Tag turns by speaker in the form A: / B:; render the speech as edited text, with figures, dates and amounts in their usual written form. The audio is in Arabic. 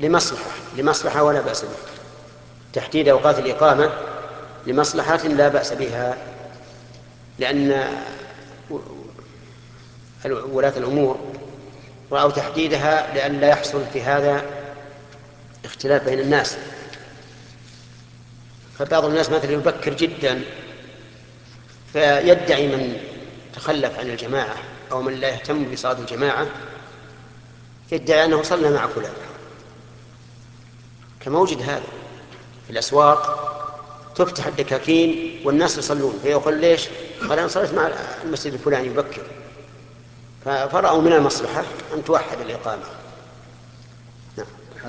A: لمصلحة ولا بأس بها. تحديد أوقات الإقامة لمصلحة لا بأس بها، لأن ولاة الأمور رأوا تحديدها لئلا يحصل في هذا اختلاف بين الناس. فبعض الناس مثلا يبكر جدا فيدعي من تخلف عن الجماعة أو من لا يهتم بصلاة الجماعة، يدعي أنه صلى مع فلان، كما وجد هذا في الأسواق. تفتح الدكاكين والناس يصلون، فيقول ليش؟ قال أنا صليت مع المسجد الفلاني يبكر. فرأوا من المصلحة أن توحد الإقامة.